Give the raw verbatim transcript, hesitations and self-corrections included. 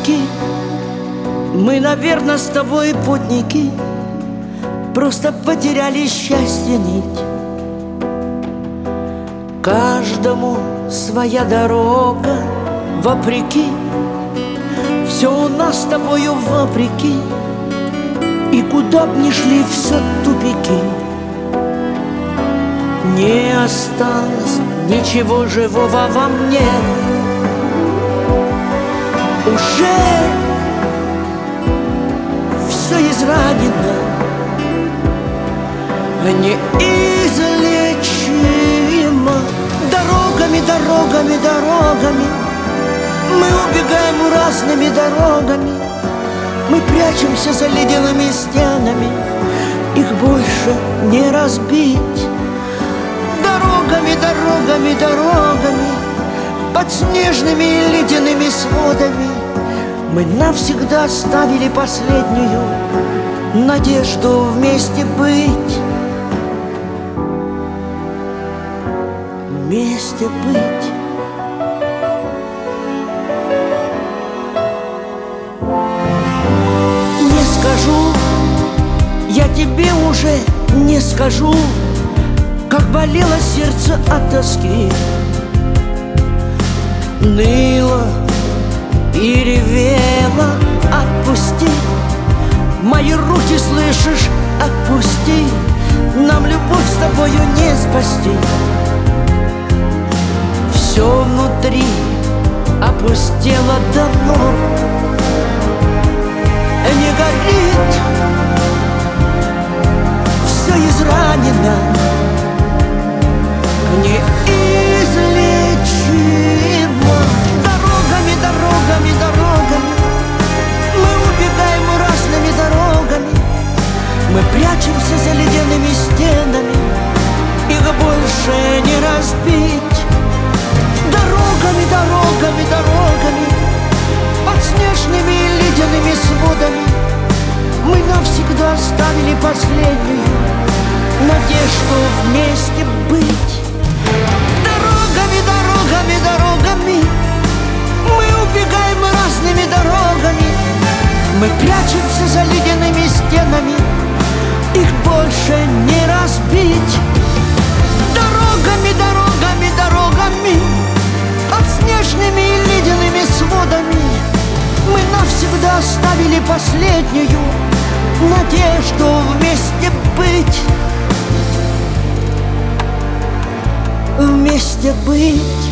вопреки. Мы, наверное, с тобой путники, просто потеряли счастье нить. Каждому своя дорога, вопреки. Все у нас с тобою вопреки, и куда б ни шли, все тупики. Не осталось ничего живого во мне. Уже все изранено, неизлечимо. Дорогами, дорогами, дорогами мы убегаем разными дорогами. Мы прячемся за ледяными стенами, их больше не разбить. Дорогами, дорогами, дорогами, под снежными и ледяными сводами мы навсегда оставили последнюю надежду вместе быть. Вместе быть. Не скажу, я тебе уже не скажу, как болело сердце от тоски, ныло и ревело. Отпусти мои руки, слышишь, отпусти. Нам любовь с тобою не спасти. Все внутри опустело давно, не горит, все изранено, неизлечимо. Дорогами, дорогами, дорогами мы убегаем разными дорогами. Мы прячемся за ледяными стенами, их больше не разбить. Дорогами, дорогами, дорогами, под снежными и ледяными сводами мы навсегда оставили последнюю надежду вместе быть. Дорогами, дорогами, дорогами мы убегаем разными дорогами. Мы прячемся за ледяными стенами, их больше не разбить. Дорогами, дорогами, дорогами, под снежными и ледяными сводами мы навсегда оставили последнюю надежду вместе быть. Вместе быть.